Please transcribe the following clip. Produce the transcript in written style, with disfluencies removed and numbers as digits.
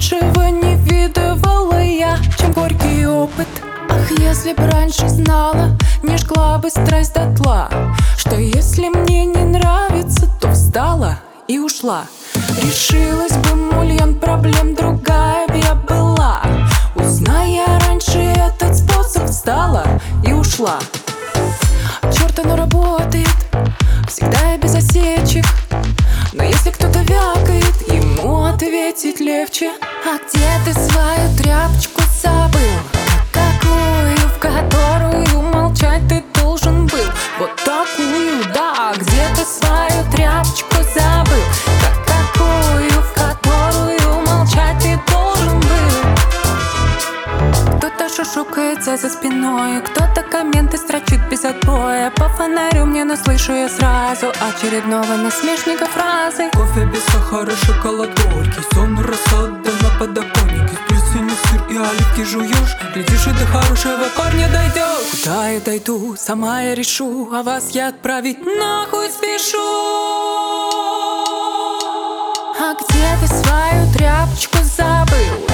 Лучшего не видывала я, чем горький опыт. Ах, если б раньше знала, не жгла бы страсть дотла, что если мне не нравится, то встала и ушла. Решилась бы миллион проблем, другая б я была. Узная раньше этот способ, встала и ушла. Черт, оно работает, всегда и без осечек. Но если кто-то вякает, ему ответить легче. А где ты свою тряпочку забыл? Такую, в которую молчать ты должен был. Вот такую, да, где ты свою тряпочку забыл? Такую, в которую молчать ты должен был. Кто-то шушукается за спиной, кто-то комменты строчит без отбоя. По фонарю мне, но слышу я сразу очередного насмешника фразы. Кофе без сахара, шоколад горький, сон рассада на подоконнике. С плесенью сыр и оливки жуешь, глядишь, и до хорошего парня дойдешь. Куда я дойду, сама я решу, а вас я отправить нахуй спешу. А где ты свою тряпочку забыл?